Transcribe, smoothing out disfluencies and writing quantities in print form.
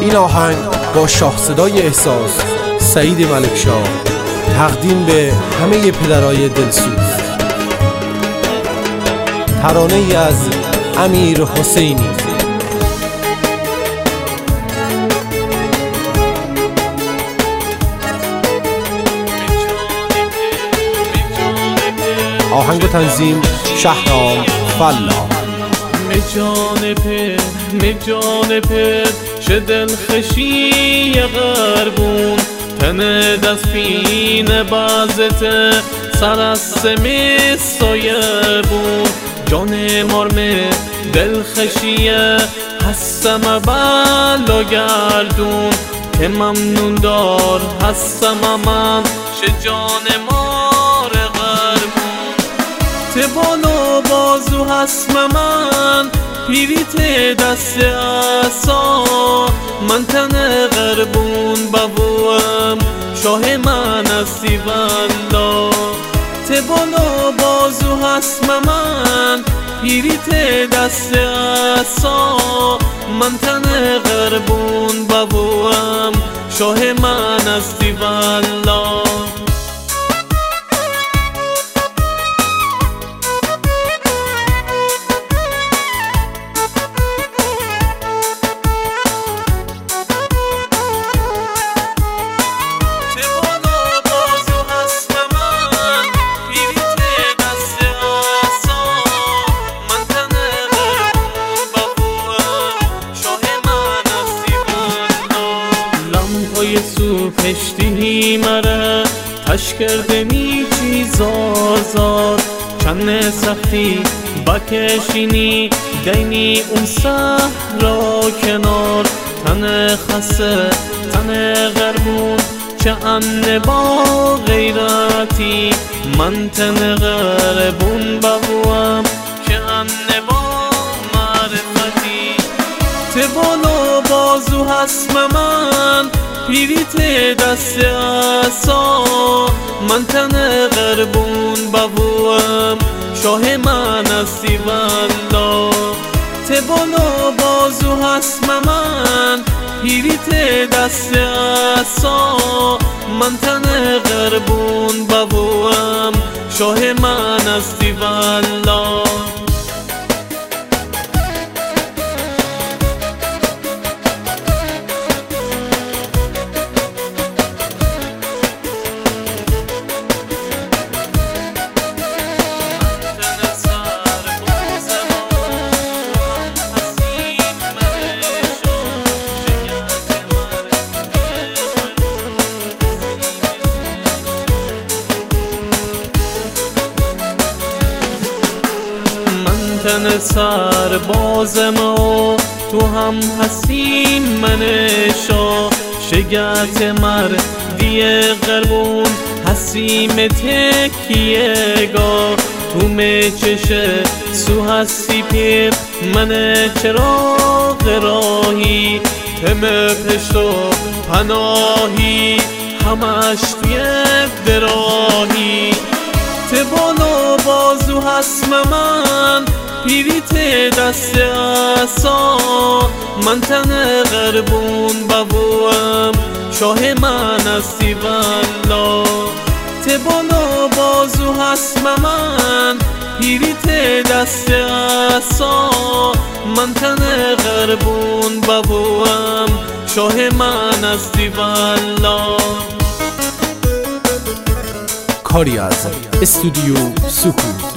این آهنگ با شاه صدای احساس سعید ملکشاه تقدیم به همه پدرای دلسوز. ترانه ای از امیر حسینی. آهنگ و تنظیم شهرام فلا. جان پر چه دلخوشی غربون، تن دست پین بازت سر از سمی سایه بون. جان مرم دلخوشیه هستم بلا گردون، که ممنون دار هستم من چه جان مار غربون. ته بالا بازو هستم من پیریت دست اصا، من تن غربون ببوم شاه من استی والله. ته بالا بازو هستم من پیریت دست اصا، من تن غربون ببوم شاه من استی والله. سو پشتی مره تش کردنی چیزار زار، چند سختی بکشینی دینی اون صحرا کنار. تن خسته تن غربون چه انه با غیرتی، من تن غربون ببوم که انه با معرفتی. ته بالا بازو هستم من پیریت دست اصا، من تن غربون ببوم شاه من استی والله. ته بالا بازو هستم من پیریت دست اصا، من تن غربون ببوم شاه من استی والله. تن سربازم و تو هم هستی من شاه، شگرت مردی غربون هستیم تکیه گاه. تو میچشه سو هستی پیر من چراغ راهی، تم پشت و پناهی همش توی دراهی. ته بالا بازو هستم من پیریت دست اصا، من تن غربون ببوم شاه من استی والله. ته بالا بازو هستم من پیریت دست اصا، من تن غربون ببوم شاه من استی والله. کاری از استودیو سکوت.